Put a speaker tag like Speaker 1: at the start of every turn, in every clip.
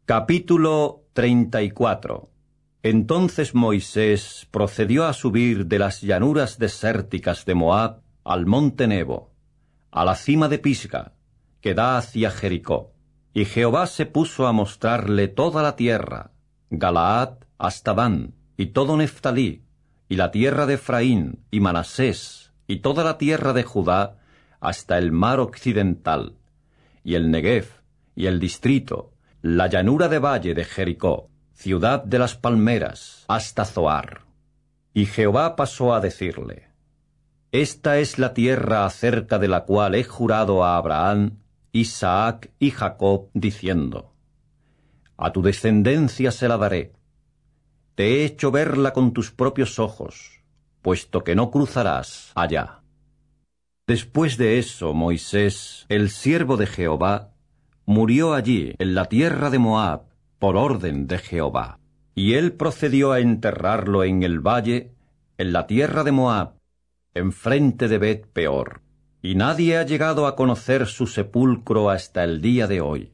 Speaker 1: Capítulo 34. Entonces Moisés procedió a subir de las llanuras desérticas de Moab al monte Nebo, a la cima de Pisga, que da hacia Jericó. Y Jehová se puso a mostrarle toda la tierra, Galaad hasta Dan, y todo Neftalí, y la tierra de Efraín, y Manasés, y toda la tierra de Judá, hasta el mar occidental, y el Negev, y el distrito, la llanura de valle de Jericó, ciudad de las palmeras, hasta Zoar. Y Jehová pasó a decirle: Esta es la tierra acerca de la cual he jurado a Abraham, Isaac y Jacob, diciendo: A tu descendencia se la daré. Te he hecho verla con tus propios ojos, puesto que no cruzarás allá. Después de eso, Moisés, el siervo de Jehová, murió allí, en la tierra de Moab, por orden de Jehová. Y él procedió a enterrarlo en el valle, en la tierra de Moab, enfrente de Bet Peor. Y nadie ha llegado a conocer su sepulcro hasta el día de hoy.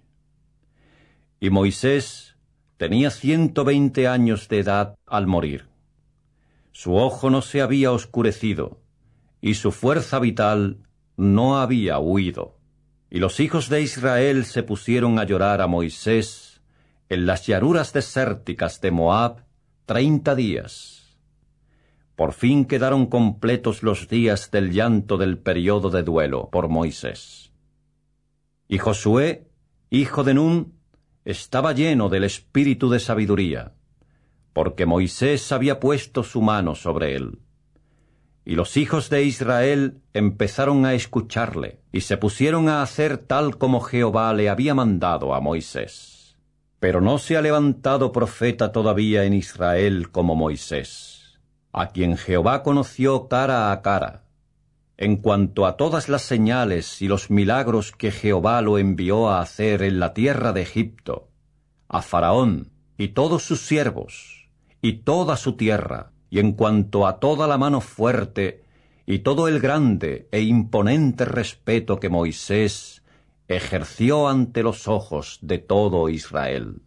Speaker 1: Y Moisés tenía 120 años de edad al morir. Su ojo no se había oscurecido, y su fuerza vital no había huido. Y los hijos de Israel se pusieron a llorar a Moisés en las llanuras desérticas de Moab 30 días. Por fin quedaron completos los días del llanto del período de duelo por Moisés. Y Josué, hijo de Nun, estaba lleno del espíritu de sabiduría, porque Moisés había puesto su mano sobre él. Y los hijos de Israel empezaron a escucharle, y se pusieron a hacer tal como Jehová le había mandado a Moisés. Pero no se ha levantado profeta todavía en Israel como Moisés, a quien Jehová conoció cara a cara, en cuanto a todas las señales y los milagros que Jehová lo envió a hacer en la tierra de Egipto, a Faraón y todos sus siervos, y toda su tierra, y en cuanto a toda la mano fuerte y todo el grande e imponente respeto que Moisés ejerció ante los ojos de todo Israel.